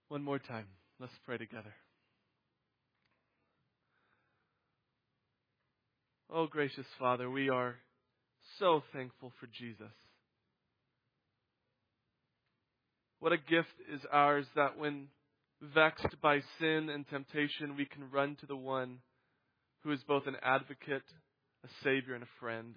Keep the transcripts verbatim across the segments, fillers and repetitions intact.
One more time. Let's pray together. Oh, gracious Father, we are so thankful for Jesus. What a gift is ours that when vexed by sin and temptation, we can run to the one who is both an advocate, a Savior, and a friend.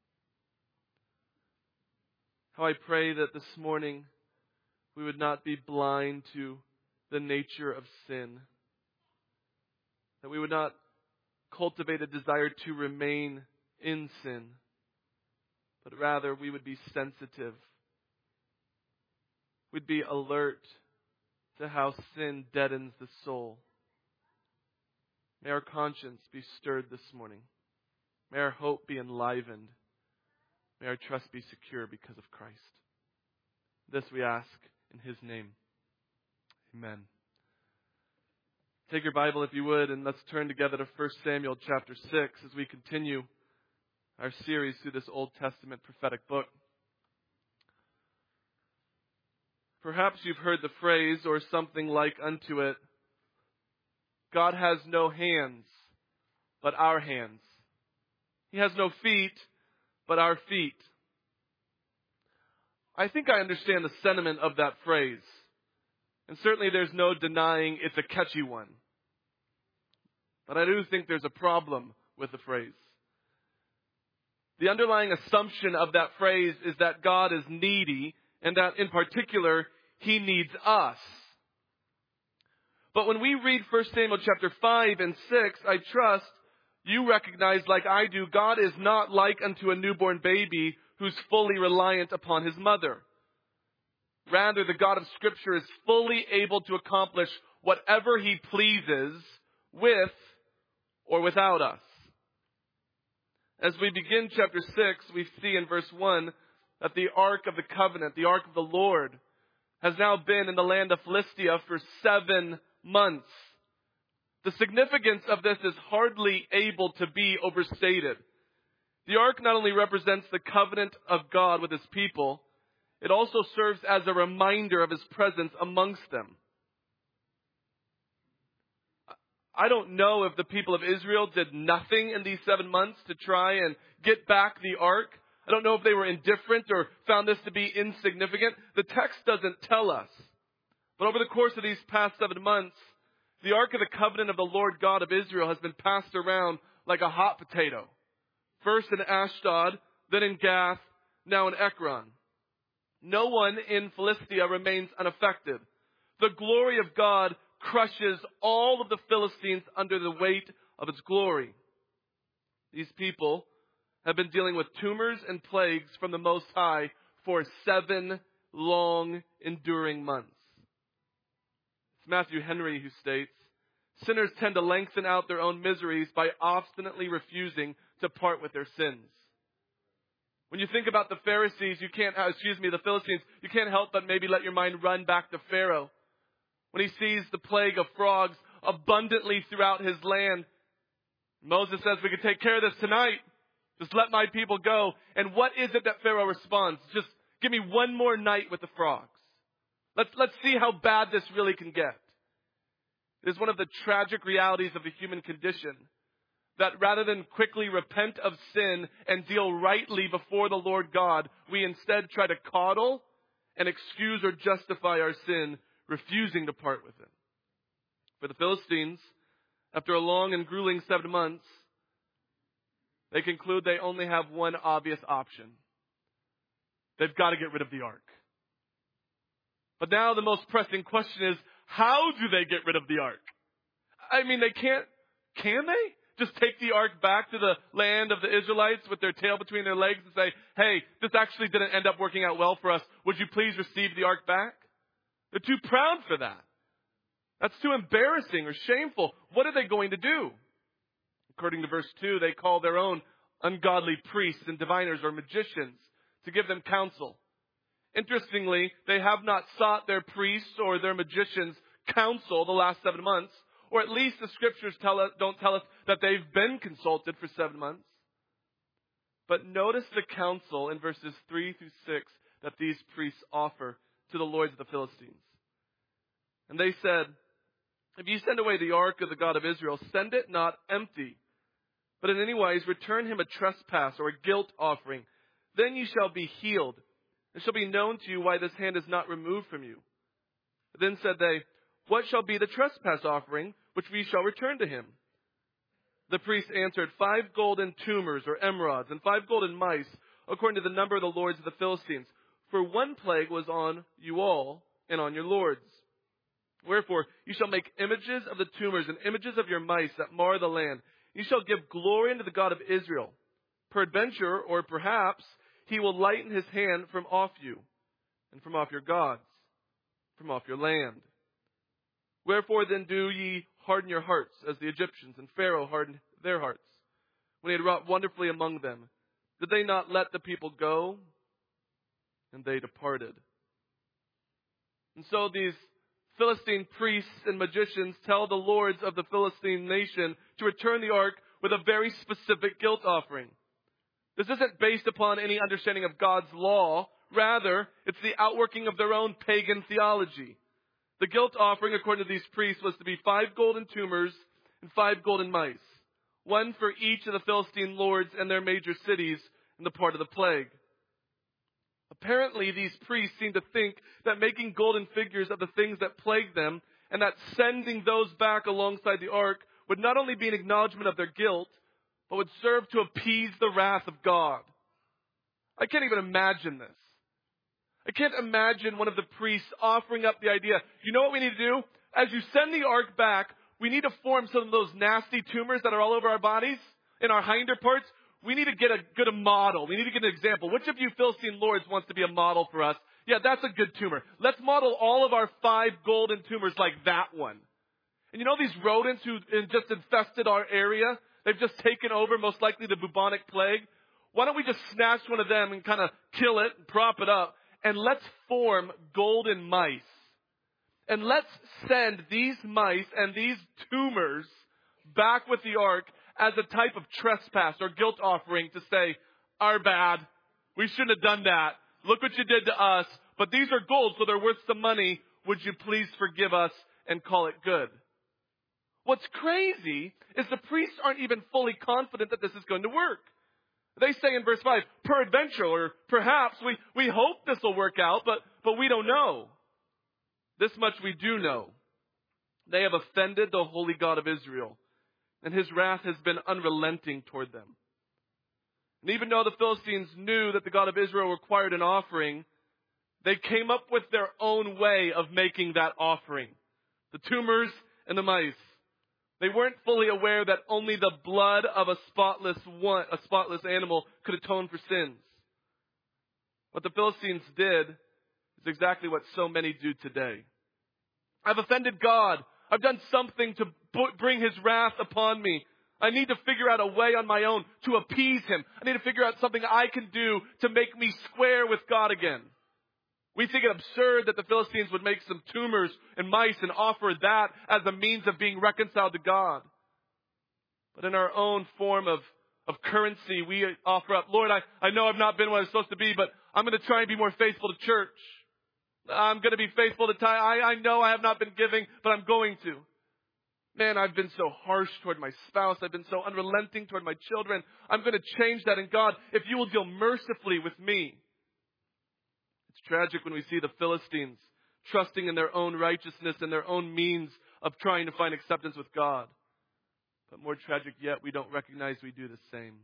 How I pray that this morning we would not be blind to the nature of sin, that we would not cultivate a desire to remain in sin, but rather we would be sensitive. We'd be alert to how sin deadens the soul. May our conscience be stirred this morning. May our hope be enlivened. May our trust be secure because of Christ. This we ask in His name. Amen. Take your Bible, if you would, and let's turn together to First Samuel chapter six as we continue our series through this Old Testament prophetic book. Perhaps you've heard the phrase, or something like unto it, God has no hands, but our hands. He has no feet, but our feet. I think I understand the sentiment of that phrase. And certainly there's no denying it's a catchy one. But I do think there's a problem with the phrase. The underlying assumption of that phrase is that God is needy, and that in particular, He needs us. But when we read First Samuel chapter five and six, I trust you recognize, like I do, God is not like unto a newborn baby who's fully reliant upon his mother. Rather, the God of Scripture is fully able to accomplish whatever He pleases with or without us. As we begin chapter six, we see in verse one that the Ark of the Covenant, the Ark of the Lord, has now been in the land of Philistia for seven months. The significance of this is hardly able to be overstated. The Ark not only represents the covenant of God with His people, it also serves as a reminder of His presence amongst them. I don't know if the people of Israel did nothing in these seven months to try and get back the Ark. I don't know if they were indifferent or found this to be insignificant. The text doesn't tell us. But over the course of these past seven months, the Ark of the Covenant of the Lord God of Israel has been passed around like a hot potato. First in Ashdod, then in Gath, now in Ekron. No one in Philistia remains unaffected. The glory of God crushes all of the Philistines under the weight of its glory. These people have been dealing with tumors and plagues from the Most High for seven long, enduring months. It's Matthew Henry who states, sinners tend to lengthen out their own miseries by obstinately refusing to part with their sins. When you think about the Pharisees, you can't, excuse me, the Philistines, you can't help but maybe let your mind run back to Pharaoh. When he sees the plague of frogs abundantly throughout his land, Moses says, we can take care of this tonight. Just let my people go. And what is it that Pharaoh responds? Just give me one more night with the frogs. Let's, let's see how bad this really can get. It is one of the tragic realities of the human condition that rather than quickly repent of sin and deal rightly before the Lord God, we instead try to coddle and excuse or justify our sin, refusing to part with it. For the Philistines, after a long and grueling seven months, they conclude they only have one obvious option. They've got to get rid of the ark. But now the most pressing question is, how do they get rid of the ark? I mean, they can't, can they? Just take the ark back to the land of the Israelites with their tail between their legs and say, hey, this actually didn't end up working out well for us. Would you please receive the ark back? They're too proud for that. That's too embarrassing or shameful. What are they going to do? According to verse two, they call their own ungodly priests and diviners or magicians to give them counsel. Interestingly, they have not sought their priests or their magicians' counsel the last seven months, or at least the scriptures tell us, don't tell us that they've been consulted for seven months. But notice the counsel in verses three through six that these priests offer to the lords of the Philistines. And they said, if you send away the ark of the God of Israel, send it not empty, but in any wise return him a trespass or a guilt offering. Then you shall be healed. It shall be known to you why this hand is not removed from you. Then said they, what shall be the trespass offering which we shall return to him? The priest answered, five golden tumors or emerods and five golden mice, according to the number of the lords of the Philistines. For one plague was on you all and on your lords. Wherefore you shall make images of the tumors and images of your mice that mar the land. You shall give glory unto the God of Israel. Peradventure, or perhaps, he will lighten his hand from off you, and from off your gods, from off your land. Wherefore then do ye harden your hearts, as the Egyptians and Pharaoh hardened their hearts, when he had wrought wonderfully among them? Did they not let the people go? And they departed. And so these Philistine priests and magicians tell the lords of the Philistine nation to return the ark with a very specific guilt offering. This isn't based upon any understanding of God's law. Rather, it's the outworking of their own pagan theology. The guilt offering, according to these priests, was to be five golden tumors and five golden mice, one for each of the Philistine lords and their major cities in the part of the plague. Apparently, these priests seem to think that making golden figures of the things that plagued them and that sending those back alongside the ark would not only be an acknowledgement of their guilt, but would serve to appease the wrath of God. I can't even imagine this. I can't imagine one of the priests offering up the idea, you know what we need to do? As you send the ark back, we need to form some of those nasty tumors that are all over our bodies, in our hinder parts. We need to get a good a model. We need to get an example. Which of you Philistine lords wants to be a model for us? Yeah, that's a good tumor. Let's model all of our five golden tumors like that one. And you know these rodents who just infested our area? They've just taken over, most likely the bubonic plague. Why don't we just snatch one of them and kind of kill it and prop it up? And let's form golden mice. And let's send these mice and these tumors back with the ark as a type of trespass or guilt offering to say, our bad. We shouldn't have done that. Look what you did to us. But these are gold, so they're worth some money. Would you please forgive us and call it good? What's crazy is the priests aren't even fully confident that this is going to work. They say in verse five, peradventure, or perhaps, we, we hope this will work out, but, but we don't know. This much we do know. They have offended the holy God of Israel, and his wrath has been unrelenting toward them. And even though the Philistines knew that the God of Israel required an offering, they came up with their own way of making that offering. The tumors and the mice. They weren't fully aware that only the blood of a spotless one, a spotless animal could atone for sins. What the Philistines did is exactly what so many do today. I've offended God. I've done something to bring his wrath upon me. I need to figure out a way on my own to appease him. I need to figure out something I can do to make me square with God again. We think it absurd that the Philistines would make some tumors and mice and offer that as a means of being reconciled to God. But in our own form of, of currency, we offer up, Lord, I, I know I've not been what I'm supposed to be, but I'm going to try and be more faithful to church. I'm going to be faithful to tithe. I, I know I have not been giving, but I'm going to. Man, I've been so harsh toward my spouse. I've been so unrelenting toward my children. I'm going to change that. And God, if you will deal mercifully with me. It's tragic when we see the Philistines trusting in their own righteousness and their own means of trying to find acceptance with God. But more tragic yet, we don't recognize we do the same.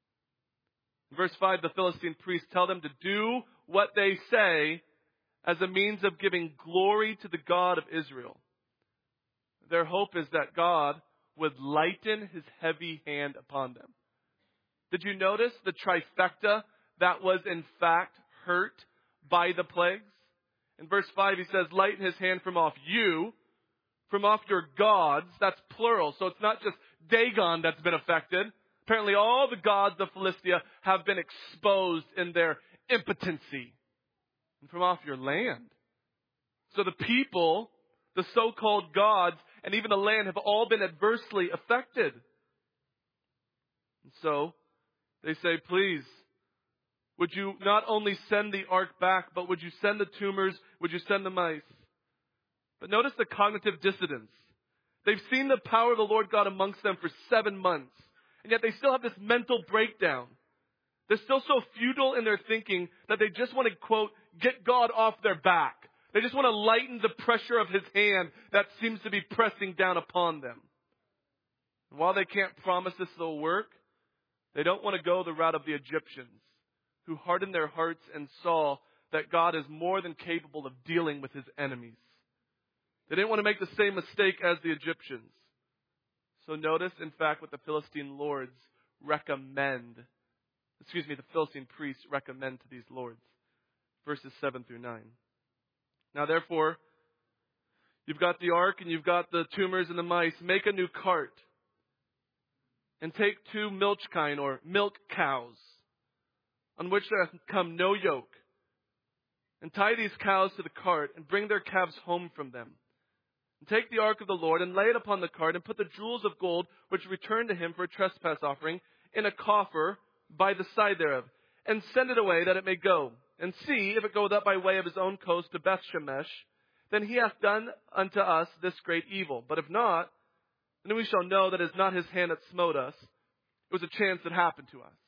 In verse five, the Philistine priests tell them to do what they say as a means of giving glory to the God of Israel. Their hope is that God would lighten his heavy hand upon them. Did you notice the trifecta that was in fact hurt by the plagues? In verse five, he says, lighten his hand from off you, from off your gods. That's plural. So it's not just Dagon that's been affected. Apparently all the gods of Philistia have been exposed in their impotency. And from off your land. So the people, the so-called gods, and even the land have all been adversely affected. And so they say, please, would you not only send the ark back, but would you send the tumors? Would you send the mice? But notice the cognitive dissonance. They've seen the power of the Lord God amongst them for seven months. And yet they still have this mental breakdown. They're still so futile in their thinking that they just want to, quote, get God off their back. They just want to lighten the pressure of his hand that seems to be pressing down upon them. And while they can't promise this will work, they don't want to go the route of the Egyptians, who hardened their hearts and saw that God is more than capable of dealing with his enemies. They didn't want to make the same mistake as the Egyptians. So notice, in fact, what the Philistine lords recommend. Excuse me, the Philistine priests recommend to these lords. Verses seven through nine. Now therefore, you've got the ark and you've got the tumors and the mice. Make a new cart. And take two milch kine or milk cows, on which there has come no yoke. And tie these cows to the cart and bring their calves home from them. And take the ark of the Lord and lay it upon the cart and put the jewels of gold which returned to him for a trespass offering in a coffer by the side thereof. And send it away that it may go. And see if it goeth up by way of his own coast to Bethshemesh. Then he hath done unto us this great evil. But if not, then we shall know that it is not his hand that smote us. It was a chance that happened to us.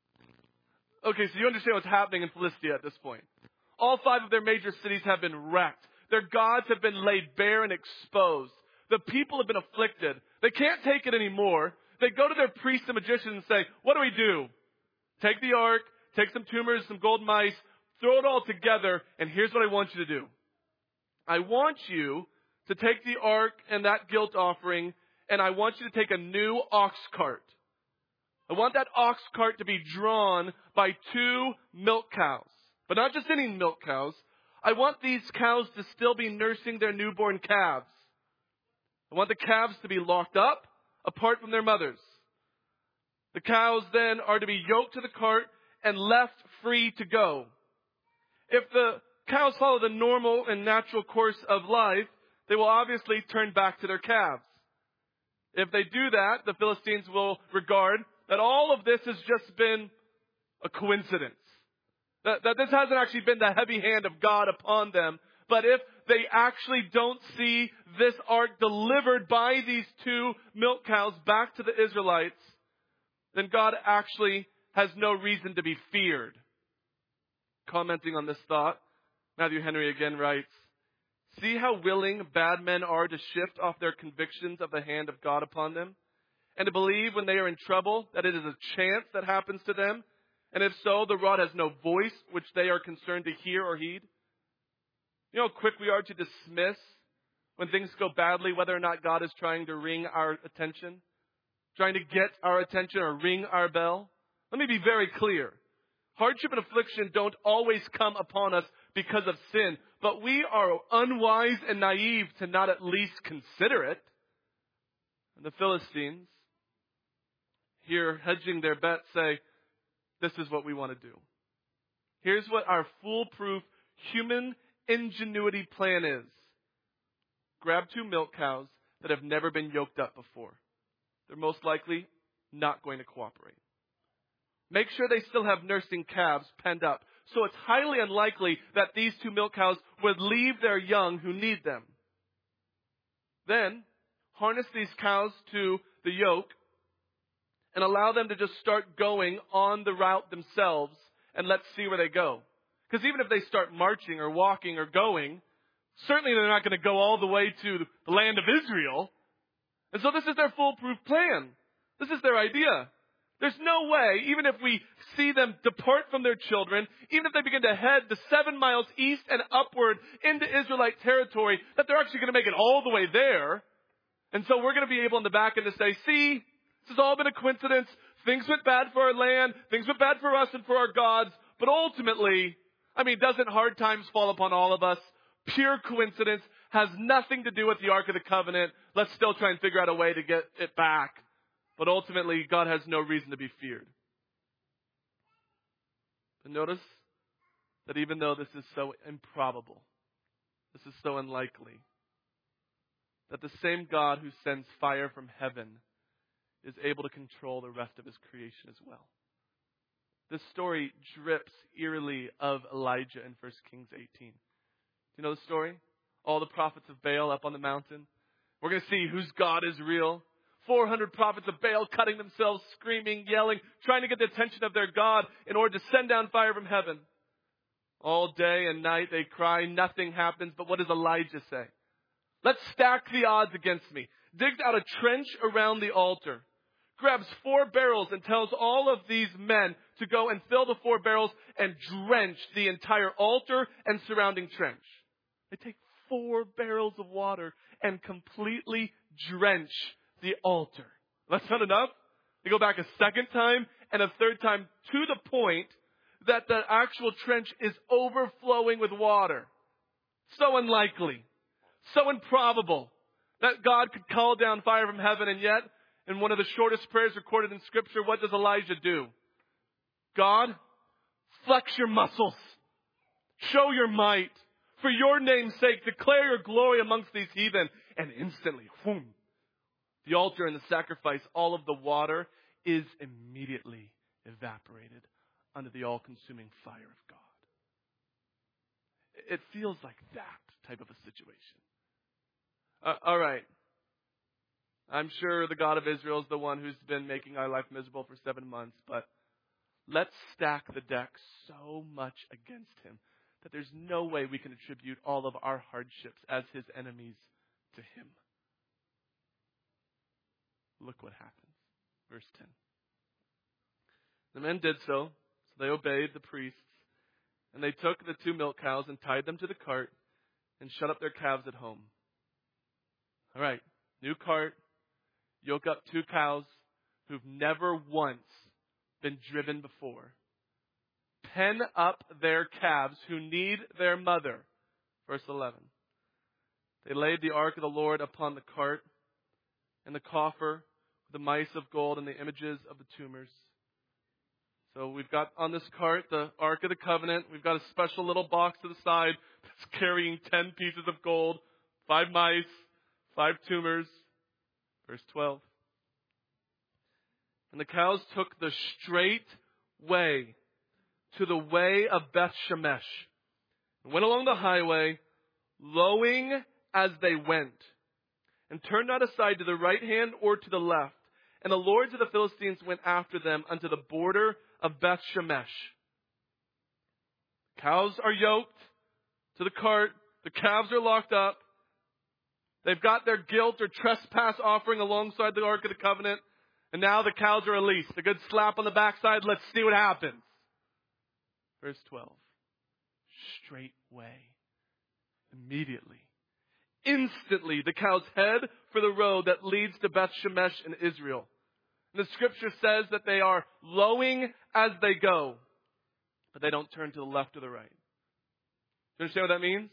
Okay, so you understand what's happening in Philistia at this point. All five of their major cities have been wrecked. Their gods have been laid bare and exposed. The people have been afflicted. They can't take it anymore. They go to their priests and magicians and say, what do we do? Take the ark, take some tumors, some gold mice, throw it all together, and here's what I want you to do. I want you to take the ark and that guilt offering, and I want you to take a new ox cart. I want that ox cart to be drawn by two milk cows. But not just any milk cows. I want these cows to still be nursing their newborn calves. I want the calves to be locked up, apart from their mothers. The cows then are to be yoked to the cart and left free to go. If the cows follow the normal and natural course of life, they will obviously turn back to their calves. If they do that, the Philistines will regard that all of this has just been a coincidence. That, that this hasn't actually been the heavy hand of God upon them. But if they actually don't see this ark delivered by these two milk cows back to the Israelites, then God actually has no reason to be feared. Commenting on this thought, Matthew Henry again writes, see how willing bad men are to shift off their convictions of the hand of God upon them, and to believe when they are in trouble that it is a chance that happens to them, and if so, the rod has no voice which they are concerned to hear or heed. You know how quick we are to dismiss when things go badly, whether or not God is trying to ring our attention, trying to get our attention or ring our bell. Let me be very clear. Hardship and affliction don't always come upon us because of sin, but we are unwise and naive to not at least consider it. And the Philistines, here hedging their bet, say, this is what we want to do. Here's what our foolproof human ingenuity plan is. Grab two milk cows that have never been yoked up before. They're most likely not going to cooperate. Make sure they still have nursing calves penned up. So it's highly unlikely that these two milk cows would leave their young who need them. Then, harness these cows to the yoke and allow them to just start going on the route themselves, and let's see where they go. Because even if they start marching or walking or going, certainly they're not going to go all the way to the land of Israel. And so this is their foolproof plan. This is their idea. There's no way, even if we see them depart from their children, even if they begin to head the seven miles east and upward into Israelite territory, that they're actually going to make it all the way there. And so we're going to be able in the back end to say, see, this has all been a coincidence. Things went bad for our land. Things went bad for us and for our gods. But ultimately, I mean, doesn't hard times fall upon all of us? Pure coincidence, has nothing to do with the Ark of the Covenant. Let's still try and figure out a way to get it back. But ultimately, God has no reason to be feared. But notice that even though this is so improbable, this is so unlikely, that the same God who sends fire from heaven is able to control the rest of his creation as well. This story drips eerily of Elijah in First Kings eighteen. Do you know the story? all the prophets of Baal up on the mountain. We're going to see whose God is real. four hundred prophets of Baal cutting themselves, screaming, yelling, trying to get the attention of their God in order to send down fire from heaven. All day and night they cry, nothing happens. But what does Elijah say? Let's stack the odds against me. Digs out a trench around the altar, grabs four barrels and tells all of these men to go and fill the four barrels and drench the entire altar and surrounding trench. They take four barrels of water and completely drench the altar. That's not enough. They go back a second time and a third time to the point that the actual trench is overflowing with water. So unlikely, so improbable that God could call down fire from heaven. And yet, in one of the shortest prayers recorded in Scripture, what does Elijah do? God, flex your muscles. Show your might. For your name's sake, declare your glory amongst these heathen. And instantly, whoom, the altar and the sacrifice, all of the water is immediately evaporated under the all-consuming fire of God. It feels like that type of a situation. Uh, all right. I'm sure the God of Israel is the one who's been making our life miserable for seven months, but let's stack the deck so much against him that there's no way we can attribute all of our hardships as his enemies to him. Look what happens. Verse ten. The men did so, so they obeyed the priests, and they took the two milk cows and tied them to the cart and shut up their calves at home. All right, new cart, yoke up two cows who've never once been driven before. Pen up their calves who need their mother. Verse eleven. They laid the ark of the Lord upon the cart and the coffer, the mice of gold and the images of the tumors. So we've got on this cart the Ark of the Covenant. We've got a special little box to the side that's carrying ten pieces of gold, five mice, five tumors. Verse twelve. And the cows took the straight way to the way of Beth Shemesh and went along the highway, lowing as they went, and turned not aside to the right hand or to the left. And the lords of the Philistines went after them unto the border of Beth Shemesh. Cows are yoked to the cart. The calves are locked up. They've got their guilt or trespass offering alongside the Ark of the Covenant. And now the cows are released. A good slap on the backside. Let's see what happens. Verse twelve. Straightway. Immediately. Instantly, the cows head for the road that leads to Beth Shemesh in Israel. And the scripture says that they are lowing as they go, but they don't turn to the left or the right. Do you understand what that means?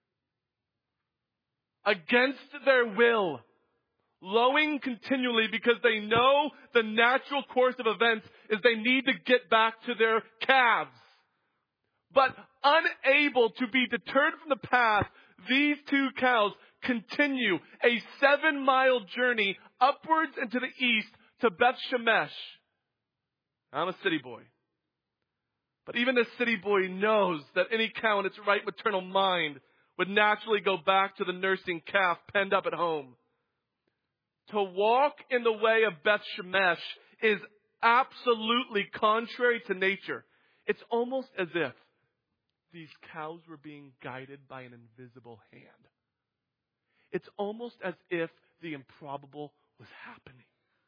Against their will, lowing continually because they know the natural course of events is they need to get back to their calves. But unable to be deterred from the path, these two cows continue a seven-mile journey upwards and to the east to Beth Shemesh. I'm a city boy. But even a city boy knows that any cow in its right maternal mind would naturally go back to the nursing calf penned up at home. To walk in the way of Beth Shemesh is absolutely contrary to nature. It's almost as if these cows were being guided by an invisible hand. It's almost as if the improbable was happening.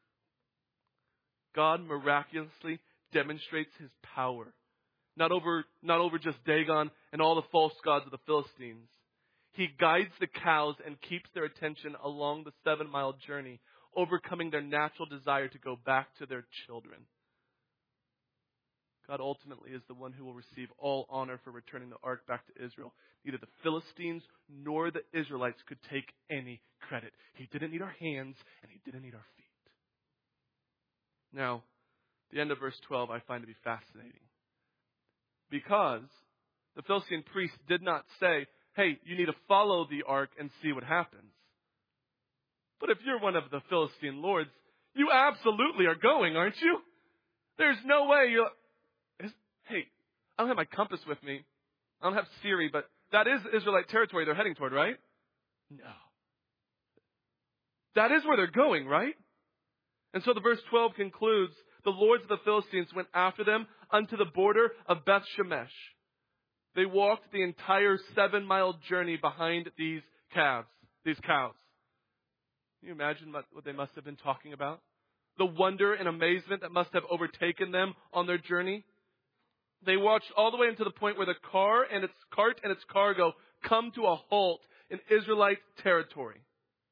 God miraculously demonstrates his power, not over, not over just Dagon and all the false gods of the Philistines. He guides the cows and keeps their attention along the seven-mile journey, overcoming their natural desire to go back to their children. God ultimately is the one who will receive all honor for returning the ark back to Israel. Neither the Philistines nor the Israelites could take any credit. He didn't need our hands and he didn't need our feet. Now, the end of verse twelve I find to be fascinating. Because the Philistine priest did not say, hey, you need to follow the ark and see what happens. But if you're one of the Philistine lords, you absolutely are going, aren't you? There's no way you're... Hey, I don't have my compass with me. I don't have Siri, but that is Israelite territory they're heading toward, right? No. That is where they're going, right? And so the verse twelve concludes, the lords of the Philistines went after them unto the border of Beth Shemesh. They walked the entire seven-mile journey behind these calves, these cows. Can you imagine what, what they must have been talking about? The wonder and amazement that must have overtaken them on their journey. They watched all the way into the point where the car and its cart and its cargo come to a halt in Israelite territory.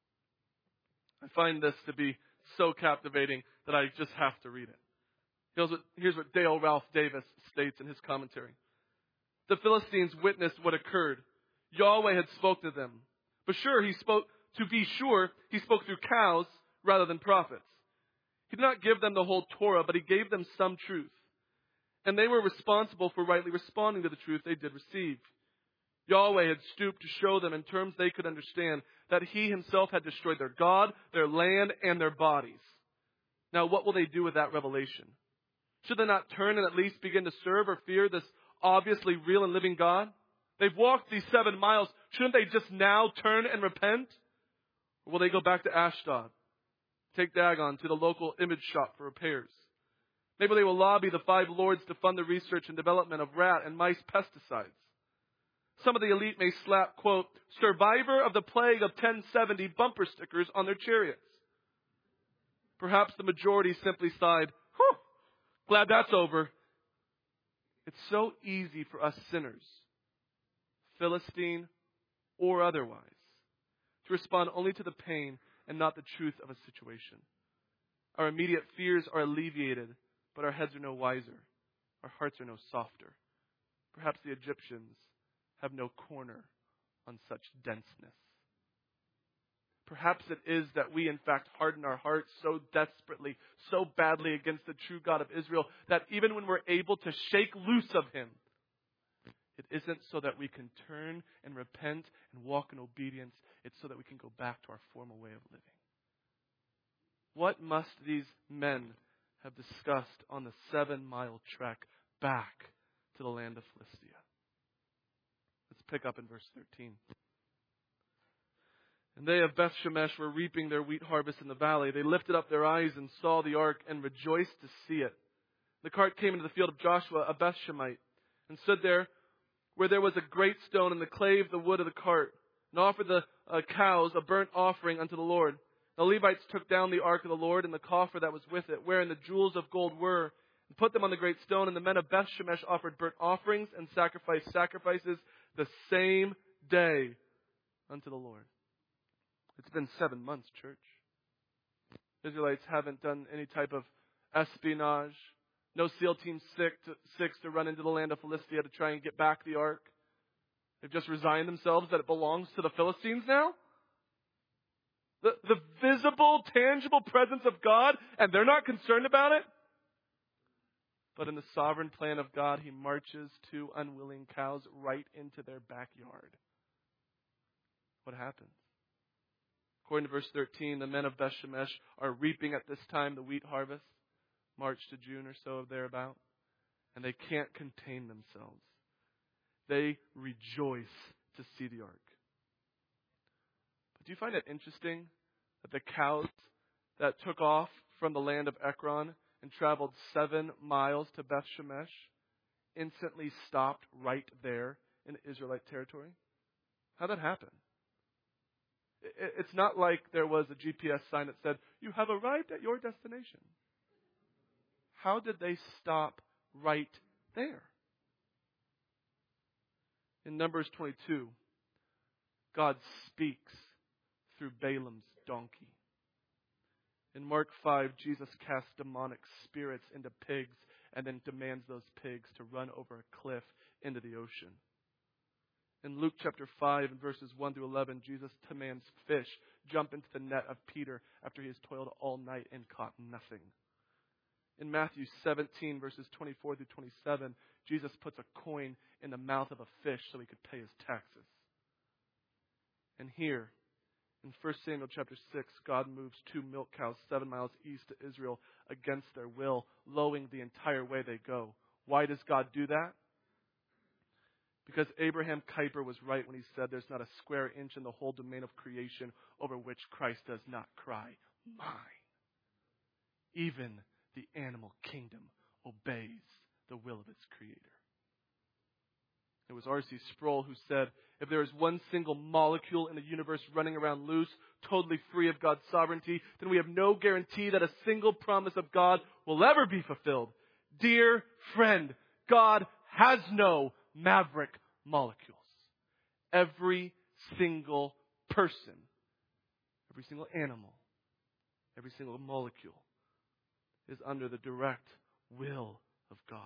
I find this to be so captivating that I just have to read it. Here's what, here's what Dale Ralph Davis states in his commentary. The Philistines witnessed what occurred. Yahweh had spoken to them. But sure, he spoke, to be sure, he spoke through cows rather than prophets. He did not give them the whole Torah, but he gave them some truth. And they were responsible for rightly responding to the truth they did receive. Yahweh had stooped to show them in terms they could understand that he himself had destroyed their God, their land, and their bodies. Now, what will they do with that revelation? Should they not turn and at least begin to serve or fear this obviously real and living God? They've walked these seven miles. Shouldn't they just now turn and repent? Or will they go back to Ashdod? Take Dagon to the local image shop for repairs. Maybe they will lobby the five lords to fund the research and development of rat and mice pesticides. Some of the elite may slap, quote, survivor of the plague of ten seventy bumper stickers on their chariots. Perhaps the majority simply sighed, whew, glad that's over. It's so easy for us sinners, Philistine or otherwise, to respond only to the pain and not the truth of a situation. Our immediate fears are alleviated, but our heads are no wiser. Our hearts are no softer. Perhaps the Egyptians have no corner on such denseness. Perhaps it is that we, in fact, harden our hearts so desperately, so badly against the true God of Israel, that even when we're able to shake loose of Him, it isn't so that we can turn and repent and walk in obedience. It's so that we can go back to our former way of living. What must these men have discussed on the seven-mile trek back to the land of Philistia? Let's pick up in verse thirteen. And they of Beth Shemesh were reaping their wheat harvest in the valley. They lifted up their eyes and saw the ark and rejoiced to see it. The cart came into the field of Joshua, a Beth Shemite, and stood there where there was a great stone, and the clave the wood of the cart, and offered the uh, cows a burnt offering unto the Lord. The Levites took down the ark of the Lord and the coffer that was with it, wherein the jewels of gold were, and put them on the great stone. And the men of Beth Shemesh offered burnt offerings and sacrificed sacrifices the same day unto the Lord. It's been seven months, church. Israelites haven't done any type of espionage. No SEAL Team six to, six to run into the land of Philistia to try and get back the ark. They've just resigned themselves that it belongs to the Philistines now. The, the visible, tangible presence of God, and they're not concerned about it. But in the sovereign plan of God, He marches two unwilling cows right into their backyard. What happens? According to verse thirteen, the men of Beth Shemesh are reaping at this time the wheat harvest, March to June or so thereabout, and they can't contain themselves. They rejoice to see the ark. But do you find it interesting that the cows that took off from the land of Ekron and traveled seven miles to Beth Shemesh instantly stopped right there in Israelite territory? How'd that happen? It's not like there was a G P S sign that said, you have arrived at your destination. How did they stop right there? In Numbers twenty-two, God speaks through Balaam's donkey. In Mark five, Jesus casts demonic spirits into pigs and then demands those pigs to run over a cliff into the ocean. In Luke chapter five, and verses one through eleven, Jesus commands fish jump into the net of Peter after he has toiled all night and caught nothing. In Matthew seventeen, verses twenty-four through twenty-seven, Jesus puts a coin in the mouth of a fish so he could pay his taxes. And here, in First Samuel chapter six, God moves two milk cows seven miles east to Israel against their will, lowing the entire way they go. Why does God do that? Because Abraham Kuyper was right when he said there's not a square inch in the whole domain of creation over which Christ does not cry, mine. Even the animal kingdom obeys the will of its creator. It was R C Sproul who said, if there is one single molecule in the universe running around loose, totally free of God's sovereignty, then we have no guarantee that a single promise of God will ever be fulfilled. Dear friend, God has no maverick molecules. Every single person, every single animal, every single molecule is under the direct will of God.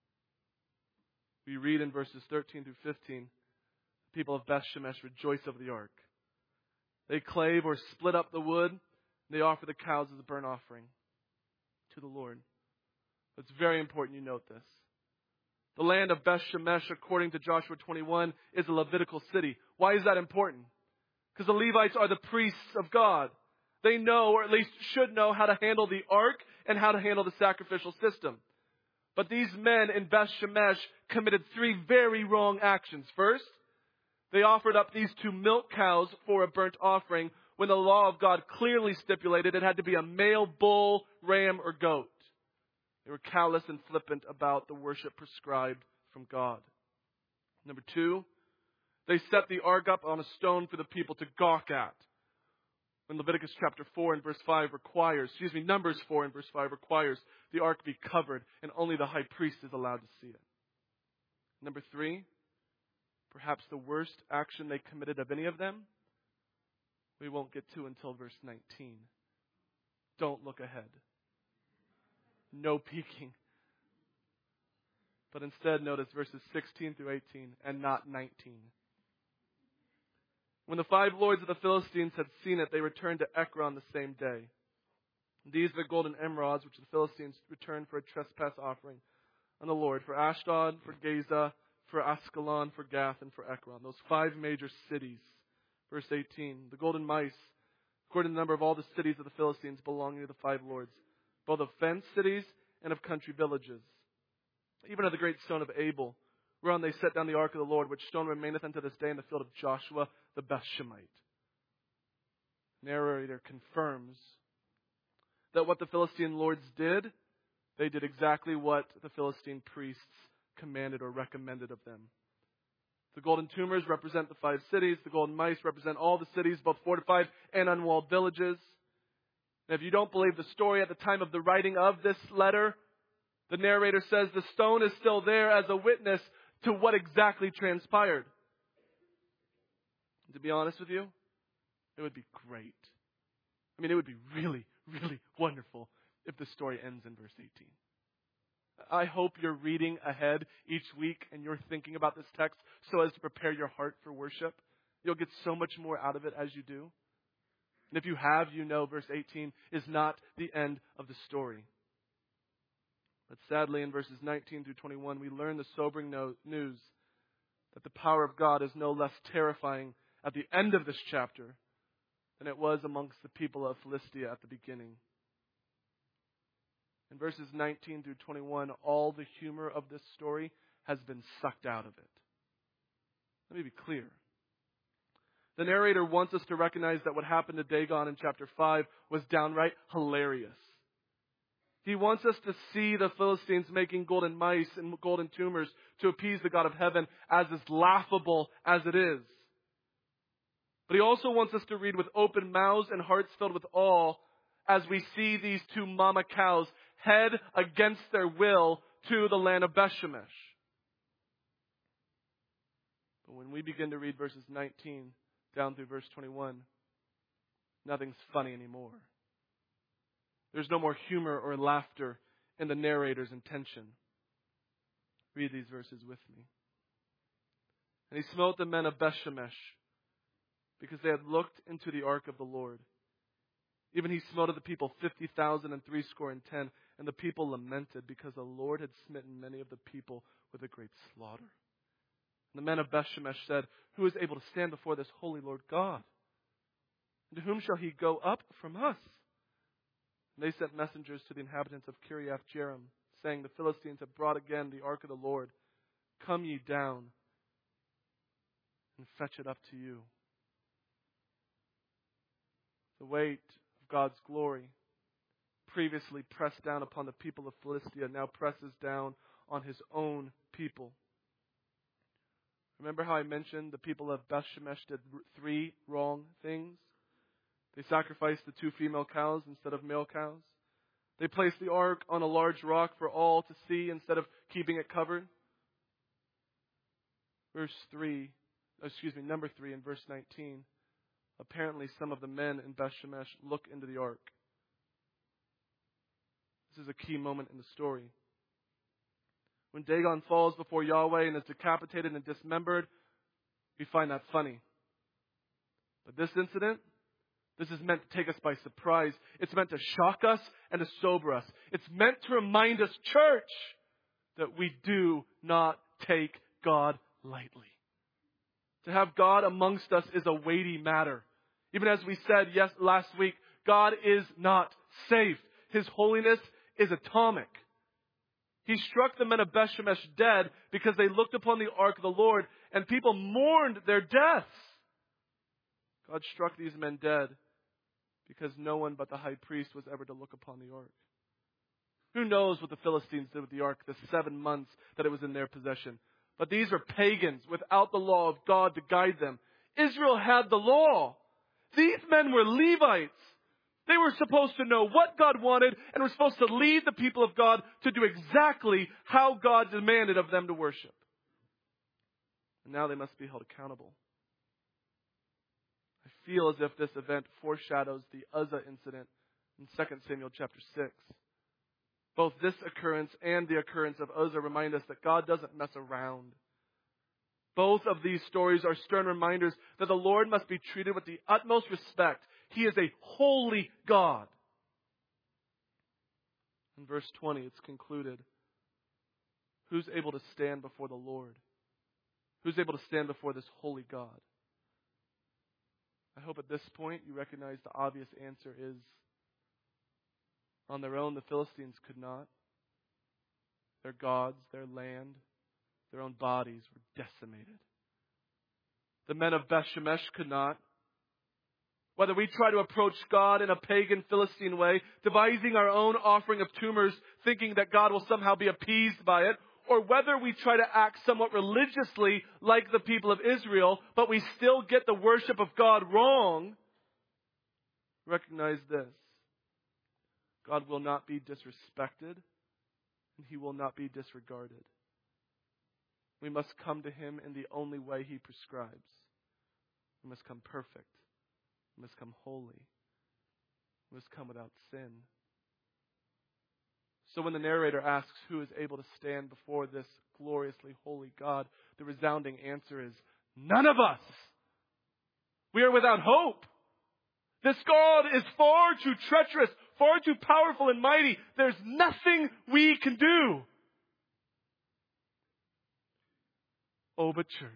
We read in verses thirteen through fifteen, the people of Beth Shemesh rejoice over the ark. They clave or split up the wood, and they offer the cows as a burnt offering to the Lord. It's very important you note this. The land of Beth Shemesh, according to Joshua twenty-one, is a Levitical city. Why is that important? Because the Levites are the priests of God. They know, or at least should know, how to handle the ark and how to handle the sacrificial system. But these men in Beth Shemesh committed three very wrong actions. First, they offered up these two milk cows for a burnt offering when the law of God clearly stipulated it had to be a male bull, ram, or goat. They were callous and flippant about the worship prescribed from God. Number two, they set the ark up on a stone for the people to gawk at. When Leviticus chapter four and verse five requires, excuse me, Numbers four and verse five requires the ark be covered and only the high priest is allowed to see it. Number three, perhaps the worst action they committed of any of them, we won't get to until verse nineteen. Don't look ahead. No peeking. But instead notice verses sixteen through eighteen and not nineteen. When the five lords of the Philistines had seen it, they returned to Ekron the same day. These are the golden emerods which the Philistines returned for a trespass offering on the Lord, for Ashdod, for Gaza, for Askelon, for Gath, and for Ekron. Those five major cities. Verse eighteen, the golden mice, according to the number of all the cities of the Philistines belonging to the five lords, both of fenced cities and of country villages. Even of the great stone of Abel, whereon they set down the ark of the Lord, which stone remaineth unto this day in the field of Joshua the Bethshemite. Narrator confirms that what the Philistine lords did, they did exactly what the Philistine priests commanded or recommended of them. The golden tumors represent the five cities. The golden mice represent all the cities, both fortified and unwalled villages. And if you don't believe the story, at the time of the writing of this letter, the narrator says the stone is still there as a witness to what exactly transpired. And to be honest with you, it would be great. I mean, it would be really, really wonderful if the story ends in verse eighteen. I hope you're reading ahead each week and you're thinking about this text so as to prepare your heart for worship. You'll get so much more out of it as you do. And if you have, you know verse eighteen is not the end of the story. But sadly, in verses nineteen through twenty-one, we learn the sobering no- news that the power of God is no less terrifying at the end of this chapter than it was amongst the people of Philistia at the beginning. In verses nineteen through twenty-one, all the humor of this story has been sucked out of it. Let me be clear. The narrator wants us to recognize that what happened to Dagon in chapter five was downright hilarious. He wants us to see the Philistines making golden mice and golden tumors to appease the God of heaven as as laughable as it is. But he also wants us to read with open mouths and hearts filled with awe as we see these two mama cows head against their will to the land of Bethshemesh. But when we begin to read verses nineteen down through verse twenty-one, nothing's funny anymore. There's no more humor or laughter in the narrator's intention. Read these verses with me. And he smote the men of Bethshemesh because they had looked into the ark of the Lord. Even he smote of the people fifty thousand and threescore and ten, and the people lamented because the Lord had smitten many of the people with a great slaughter. And the men of Bethshemesh said, who is able to stand before this holy Lord God? And to whom shall he go up from us? And they sent messengers to the inhabitants of Kiriath Jearim, saying, the Philistines have brought again the ark of the Lord. Come ye down, and fetch it up to you. The weight of God's glory, previously pressed down upon the people of Philistia, now presses down on his own people. Remember how I mentioned the people of Beth-Shemesh did three wrong things? They sacrificed the two female cows instead of male cows. They placed the ark on a large rock for all to see instead of keeping it covered. Verse three, excuse me, number three in verse nineteen. Apparently some of the men in Beth-Shemesh look into the ark. This is a key moment in the story. When Dagon falls before Yahweh and is decapitated and dismembered, we find that funny. But this incident, this is meant to take us by surprise. It's meant to shock us and to sober us. It's meant to remind us, church, that we do not take God lightly. To have God amongst us is a weighty matter. Even as we said yes last week, God is not safe. His holiness is atomic. He struck the men of Beth-Shemesh dead because they looked upon the ark of the Lord, and people mourned their deaths. God struck these men dead because no one but the high priest was ever to look upon the ark. Who knows what the Philistines did with the ark the seven months that it was in their possession? But these are pagans without the law of God to guide them. Israel had the law. These men were Levites. They were supposed to know what God wanted and were supposed to lead the people of God to do exactly how God demanded of them to worship. And now they must be held accountable. I feel as if this event foreshadows the Uzzah incident in Second Samuel chapter six. Both this occurrence and the occurrence of Uzzah remind us that God doesn't mess around. Both of these stories are stern reminders that the Lord must be treated with the utmost respect. He is a holy God. In verse twenty, it's concluded. Who's able to stand before the Lord? Who's able to stand before this holy God? I hope at this point you recognize the obvious answer is on their own, the Philistines could not. Their gods, their land, their own bodies were decimated. The men of Beth-Shemesh could not. Whether we try to approach God in a pagan Philistine way, devising our own offering of tumors, thinking that God will somehow be appeased by it, or whether we try to act somewhat religiously like the people of Israel, but we still get the worship of God wrong, recognize this. God will not be disrespected, and He will not be disregarded. We must come to Him in the only way He prescribes. We must come perfect. We must come holy. We must come without sin. So when the narrator asks who is able to stand before this gloriously holy God, the resounding answer is, none of us. We are without hope. This God is far too treacherous, far too powerful and mighty. There's nothing we can do. Oh, but church,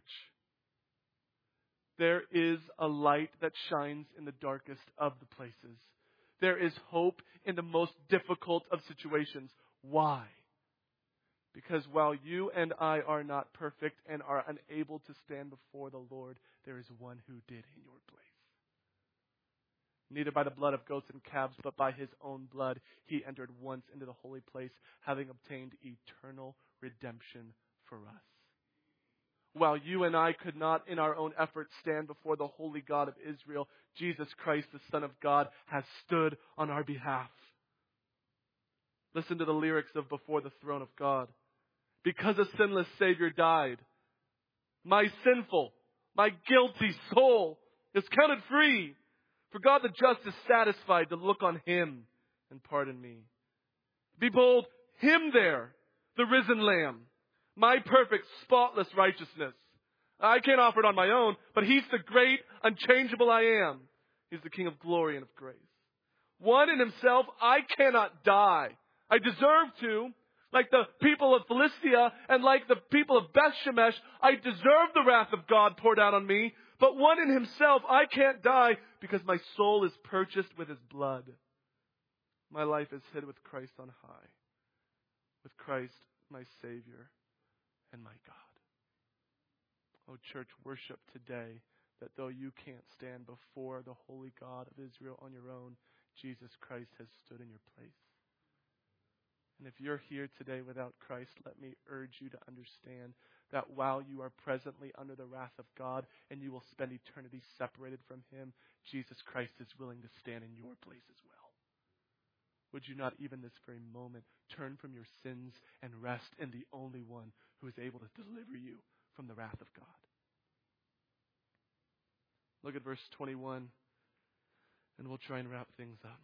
there is a light that shines in the darkest of the places. There is hope in the most difficult of situations. Why? Because while you and I are not perfect and are unable to stand before the Lord, there is one who did in your place. Neither by the blood of goats and calves, but by His own blood, He entered once into the holy place, having obtained eternal redemption for us. While you and I could not in our own efforts stand before the holy God of Israel, Jesus Christ, the Son of God, has stood on our behalf. Listen to the lyrics of Before the Throne of God. Because a sinless Savior died, my sinful, my guilty soul is counted free. For God the just is satisfied to look on Him and pardon me. Behold, Him there, the risen Lamb, my perfect, spotless righteousness. I can't offer it on my own, but He's the great, unchangeable I am. He's the King of glory and of grace. One in Himself, I cannot die. I deserve to. Like the people of Philistia and like the people of Beth-Shemesh, I deserve the wrath of God poured out on me. But one in Himself, I can't die because my soul is purchased with His blood. My life is hid with Christ on high. With Christ, my Savior and my God. Oh, church, worship today that though you can't stand before the holy God of Israel on your own, Jesus Christ has stood in your place. And if you're here today without Christ, let me urge you to understand that while you are presently under the wrath of God and you will spend eternity separated from Him, Jesus Christ is willing to stand in your place as well. Would you not even this very moment turn from your sins and rest in the only one who is able to deliver you from the wrath of God? Look at verse twenty-one, and we'll try and wrap things up.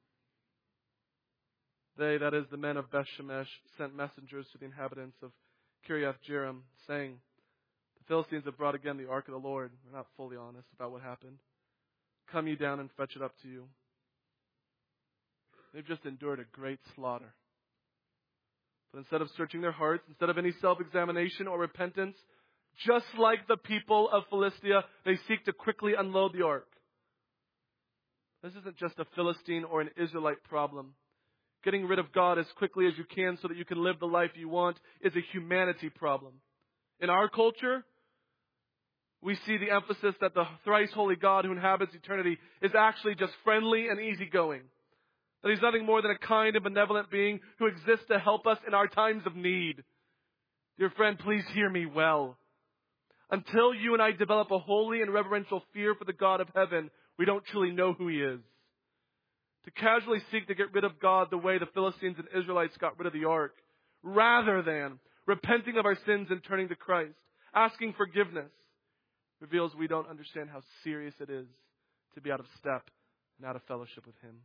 They, that is the men of Beth-Shemesh, sent messengers to the inhabitants of Kiriath-Jearim, saying, the Philistines have brought again the ark of the Lord. We're not fully honest about what happened. Come ye down and fetch it up to you. They've just endured a great slaughter. But instead of searching their hearts, instead of any self-examination or repentance, just like the people of Philistia, they seek to quickly unload the ark. This isn't just a Philistine or an Israelite problem. Getting rid of God as quickly as you can so that you can live the life you want is a humanity problem. In our culture, we see the emphasis that the thrice holy God who inhabits eternity is actually just friendly and easygoing. That He's nothing more than a kind and benevolent being who exists to help us in our times of need. Dear friend, please hear me well. Until you and I develop a holy and reverential fear for the God of heaven, we don't truly know who He is. To casually seek to get rid of God the way the Philistines and Israelites got rid of the ark, rather than repenting of our sins and turning to Christ, asking forgiveness, reveals we don't understand how serious it is to be out of step and out of fellowship with Him.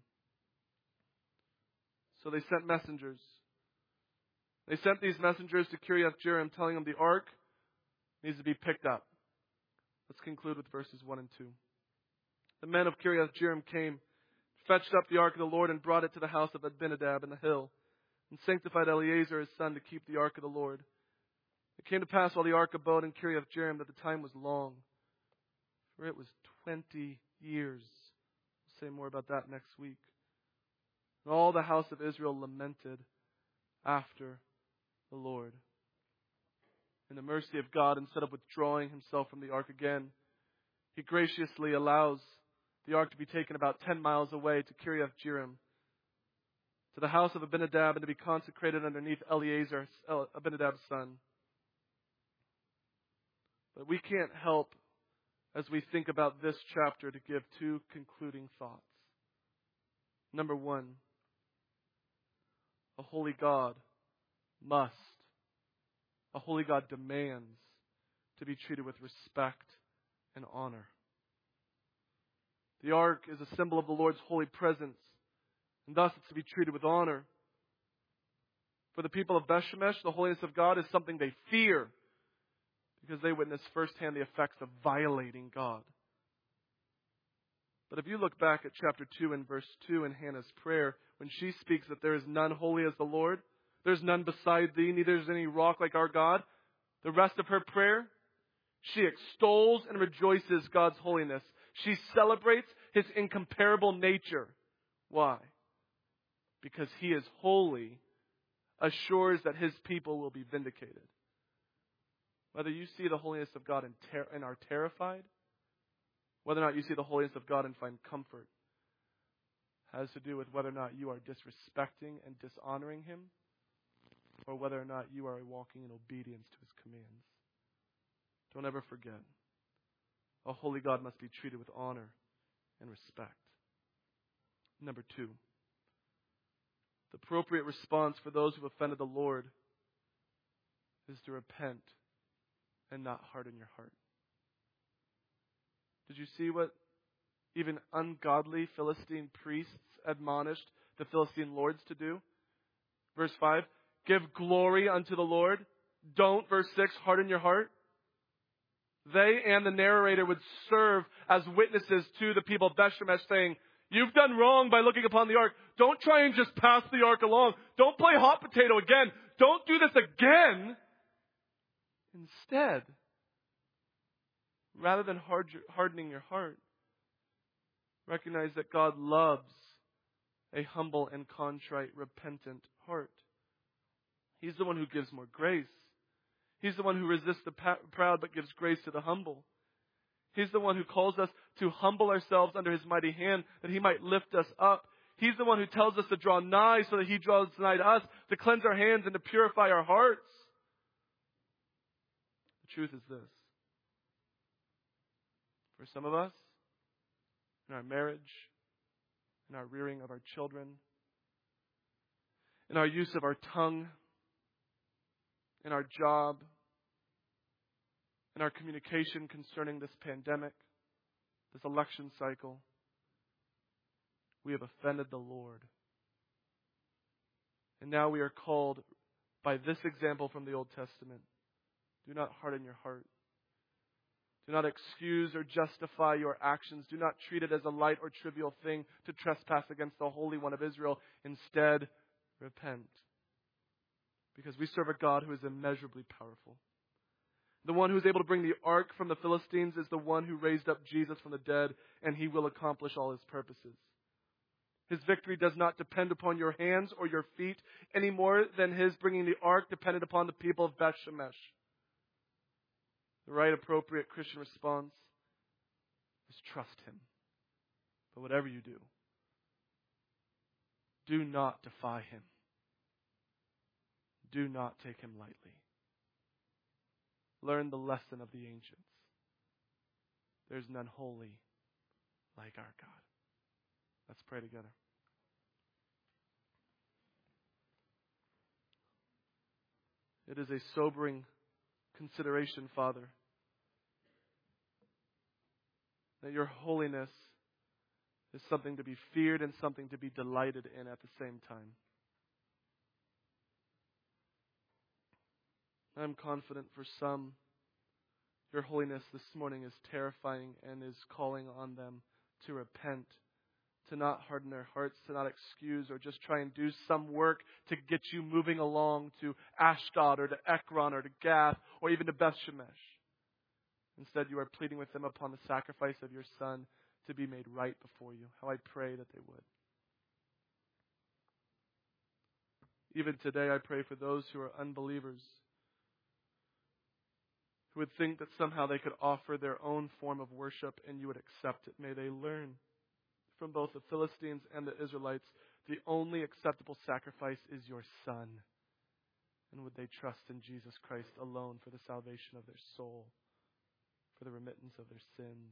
So they sent messengers. They sent these messengers to Kiriath-Jearim telling them the ark needs to be picked up. Let's conclude with verses one and two. The men of Kiriath-Jearim came, fetched up the ark of the Lord, and brought it to the house of Abinadab in the hill, and sanctified Eleazar his son to keep the ark of the Lord. It came to pass while the ark abode in Kiriath-Jearim that the time was long, for it was twenty years. We'll say more about that next week. And all the house of Israel lamented after the Lord. In the mercy of God, instead of withdrawing Himself from the ark again, He graciously allows the ark to be taken about ten miles away to Kiriath-Jearim, to the house of Abinadab, and to be consecrated underneath Eleazar, Abinadab's son. But we can't help, as we think about this chapter, to give two concluding thoughts. Number one, a holy God must, a holy God demands to be treated with respect and honor. The ark is a symbol of the Lord's holy presence, and thus it's to be treated with honor. For the people of Beth-Shemesh, the holiness of God is something they fear, because they witness firsthand the effects of violating God. But if you look back at chapter two and verse two in Hannah's prayer, when she speaks that there is none holy as the Lord, there's none beside thee, neither is any rock like our God, the rest of her prayer, she extols and rejoices God's holiness. She celebrates His incomparable nature. Why? Because He is holy, assures that His people will be vindicated. Whether you see the holiness of God and, ter- and are terrified, whether or not you see the holiness of God and find comfort, has to do with whether or not you are disrespecting and dishonoring Him, or whether or not you are walking in obedience to His commands. Don't ever forget, a holy God must be treated with honor and respect. Number two, the appropriate response for those who have offended the Lord is to repent and not harden your heart. Did you see what even ungodly Philistine priests admonished the Philistine lords to do? Verse five, give glory unto the Lord. Don't, verse six, harden your heart. They and the narrator would serve as witnesses to the people of Beth-Shemesh, saying, you've done wrong by looking upon the ark. Don't try and just pass the ark along. Don't play hot potato again. Don't do this again. Instead, rather than hard, hardening your heart, recognize that God loves a humble and contrite, repentant heart. He's the one who gives more grace. He's the one who resists the proud but gives grace to the humble. He's the one who calls us to humble ourselves under His mighty hand that He might lift us up. He's the one who tells us to draw nigh so that He draws nigh to us, to cleanse our hands and to purify our hearts. The truth is this. For some of us, in our marriage, in our rearing of our children, in our use of our tongue, in our job, in our communication concerning this pandemic, this election cycle, we have offended the Lord. And now we are called by this example from the Old Testament. Do not harden your heart. Do not excuse or justify your actions. Do not treat it as a light or trivial thing to trespass against the Holy One of Israel. Instead, repent. Because we serve a God who is immeasurably powerful. The one who is able to bring the ark from the Philistines is the one who raised up Jesus from the dead, and He will accomplish all His purposes. His victory does not depend upon your hands or your feet any more than His bringing the ark depended upon the people of Beth Shemesh. The right appropriate Christian response is trust Him. But whatever you do, do not defy Him. Do not take Him lightly. Learn the lesson of the ancients. There's none holy like our God. Let's pray together. It is a sobering consideration, Father, that your holiness is something to be feared and something to be delighted in at the same time. I'm confident for some, your holiness this morning is terrifying and is calling on them to repent, to not harden their hearts, to not excuse or just try and do some work to get you moving along to Ashdod or to Ekron or to Gath or even to Beth Shemesh. Instead, you are pleading with them upon the sacrifice of your Son to be made right before you. How I pray that they would. Even today, I pray for those who are unbelievers, who would think that somehow they could offer their own form of worship and you would accept it. May they learn from both the Philistines and the Israelites, the only acceptable sacrifice is your Son. And would they trust in Jesus Christ alone for the salvation of their soul, for the remittance of their sins.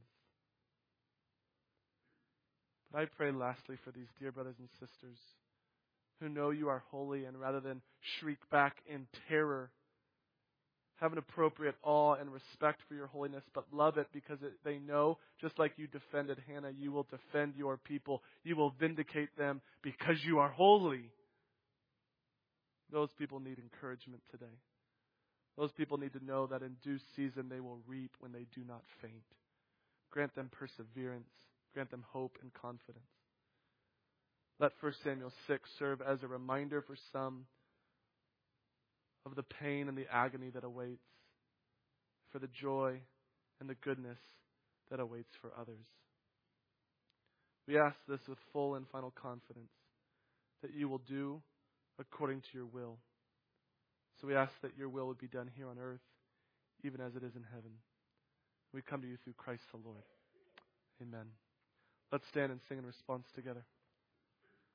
But I pray lastly for these dear brothers and sisters who know you are holy, and rather than shriek back in terror, have an appropriate awe and respect for your holiness, but love it because it, they know, just like you defended Hannah, you will defend your people. You will vindicate them because you are holy. Those people need encouragement today. Those people need to know that in due season they will reap when they do not faint. Grant them perseverance. Grant them hope and confidence. Let First Samuel six serve as a reminder for some of the pain and the agony that awaits, for the joy and the goodness that awaits for others. We ask this with full and final confidence, that you will do according to your will. So we ask that your will would be done here on earth, even as it is in heaven. We come to you through Christ the Lord. Amen. Let's stand and sing in response together.